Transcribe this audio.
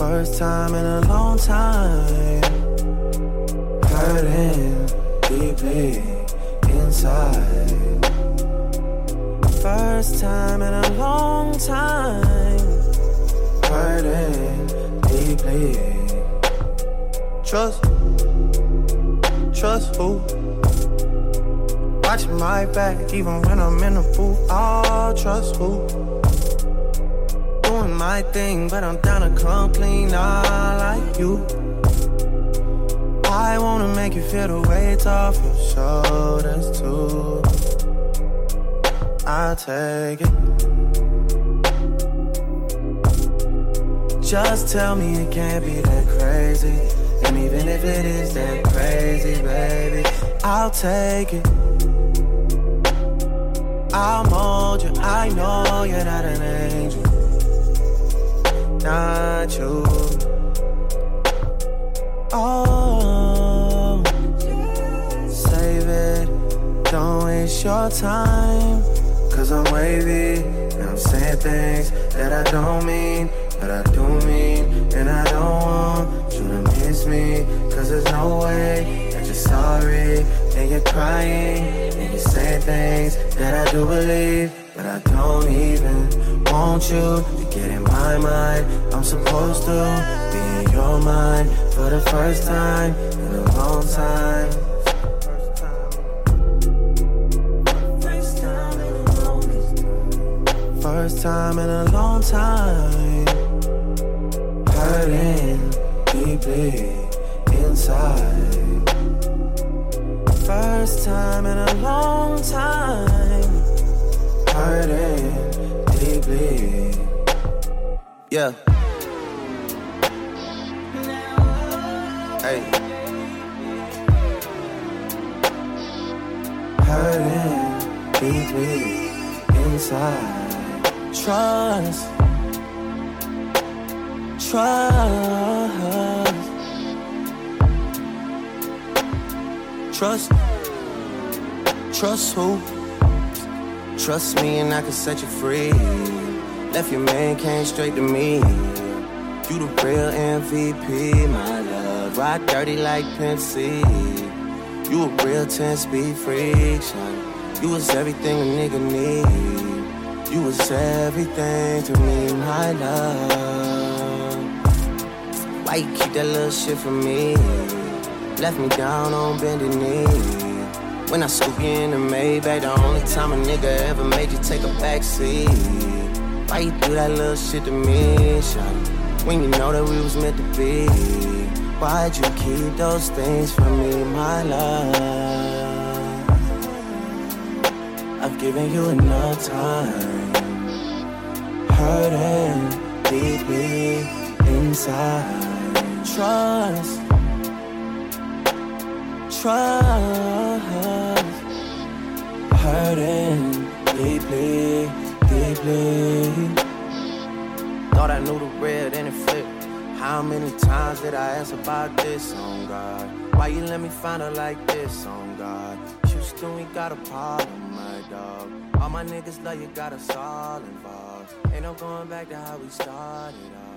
First time in a long time. Hurting deeply inside. First time in a long time. Hurting deeply. Trust who? Watching my back even when I'm in the booth. Oh, trust who? Doing my thing, but I'm down to come clean. Not like you. I wanna make you feel the weight off your shoulders too. I'll take it. Just tell me it can't be that crazy. And even if it is that crazy, baby, I'll take it. I'll mold you, I know you're not an angel. Not you. Oh, save it, don't waste your time. Cause I'm wavy, and I'm saying things that I don't mean, but I do mean. And I don't want you to miss me, cause there's no way that you're sorry. And you're crying, and you're saying things that I do believe, but I don't even want you to get in my mind. I'm supposed to be in your mind for the first time in a long time. First time in a long time. Hurting deeply inside. First time in a long time. Hurting deeply. Yeah. Hey. Hurting deeply inside. Trust. Trust who? Trust me and I can set you free. Left your man, came straight to me. You the real MVP, my love. Ride dirty like Pimp C. You a real 10-speed freak, son. You was everything a nigga need. You was everything to me, my love. Why you keep that little shit from me? Left me down on bended knee. When I scoop you in the Maybach, the only time a nigga ever made you take a backseat. Why you do that little shit to me, shawty? When you know that we was meant to be. Why'd you keep those things from me, my love? I've given you enough time. Hurting deeply inside. Trust. Hurting deeply. Thought I knew the red and it flipped. How many times did I ask about this, oh God? Why you let me find her like this, oh God? Houston, we got a problem, my dog. All my niggas love you, got us all involved. Ain't no going back to how we started off.